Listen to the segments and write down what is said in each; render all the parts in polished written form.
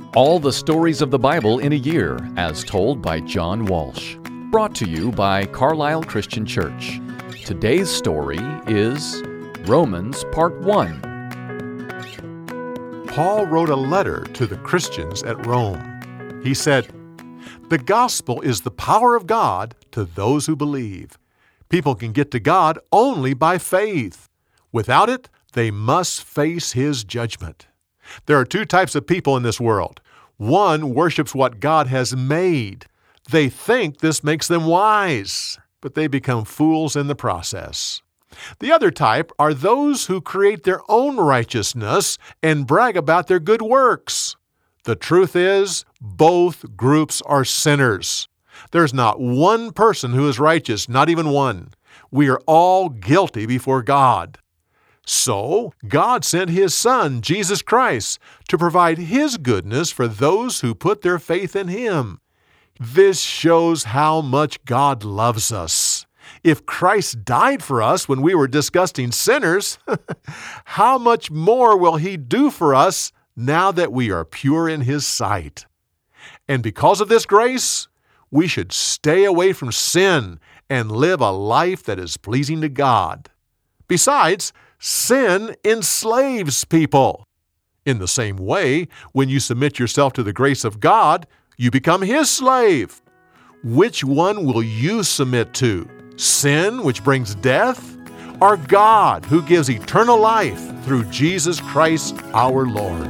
All the stories of the Bible in a year, as told by John Walsh. Brought to you by Carlisle Christian Church. Today's story is Romans Part 1. Paul wrote a letter to the Christians at Rome. He said, "The gospel is the power of God to those who believe. People can get to God only by faith. Without it, they must face His judgment." There are two types of people in this world. One worships what God has made. They think this makes them wise, but they become fools in the process. The other type are those who create their own righteousness and brag about their good works. The truth is, both groups are sinners. There's not one person who is righteous, not even one. We are all guilty before God. So, God sent His Son, Jesus Christ, to provide His goodness for those who put their faith in Him. This shows how much God loves us. If Christ died for us when we were disgusting sinners, how much more will He do for us now that we are pure in His sight? And because of this grace, we should stay away from sin and live a life that is pleasing to God. Besides, sin enslaves people. In the same way, when you submit yourself to the grace of God, you become His slave. Which one will you submit to? Sin, which brings death, or God, who gives eternal life through Jesus Christ our Lord?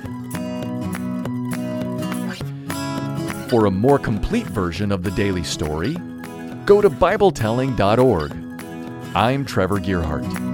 For a more complete version of the daily story, go to BibleTelling.org. I'm Trevor Gearhart.